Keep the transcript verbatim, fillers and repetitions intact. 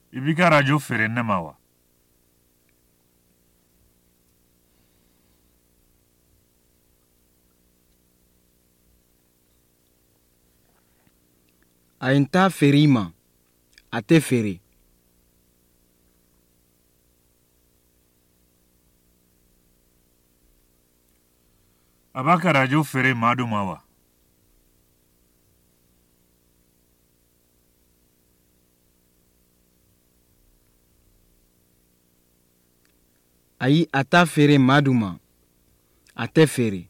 I b'i ka rajo feere ne ma wa? A ye n t'a feere I ma, a tɛ feere. A b'a ka rajo feere Madu ma wa? Ayi, a t'a feere Madu ma, a tɛ feere.